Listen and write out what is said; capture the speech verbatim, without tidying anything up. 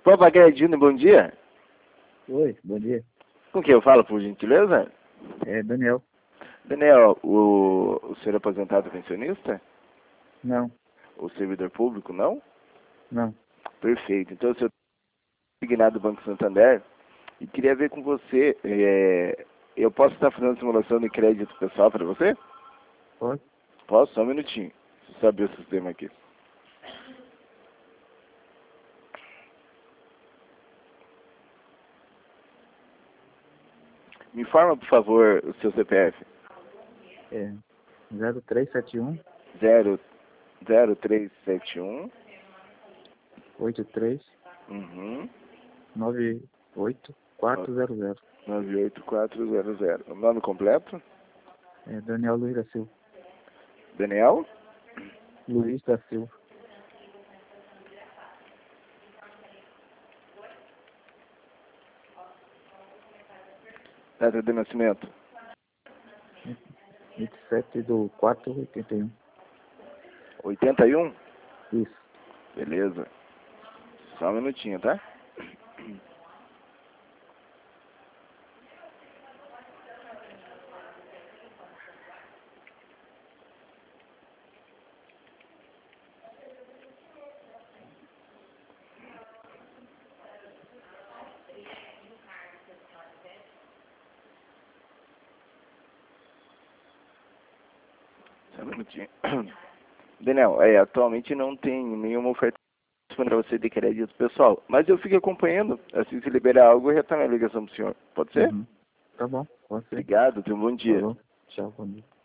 Papagredino, bom dia. Oi, bom dia. Com quem eu falo, por gentileza? É Daniel. Daniel, o, o senhor é aposentado pensionista? Não, O servidor público, não? não. Perfeito. Então, o senhor é designado do Banco Santander e queria ver com você, é, eu posso estar fazendo simulação de crédito pessoal para você? Pode? Posso? Só um minutinho. Deixa eu saber o sistema aqui. Me informa, por favor, o seu C P F. É zero três sete um zero zero três sete um oito três uhum, nove oito quatro zero zero. nove oito quatro zero zero. O nome completo? É Daniel Luiz da Silva. Daniel? Luiz da Silva. Data de nascimento? vinte e sete do quatro oitenta e um. oitenta e um? Isso. Beleza. Só um minutinho, tá? Só um minutinho. Daniel, é, atualmente não tem nenhuma oferta para você de crédito pessoal, mas eu fico acompanhando, assim se liberar algo, eu retorno a ligação do senhor. Pode ser? Uhum. Tá bom, pode ser. Obrigado, tenha um bom dia. Falou. Tchau, bom dia.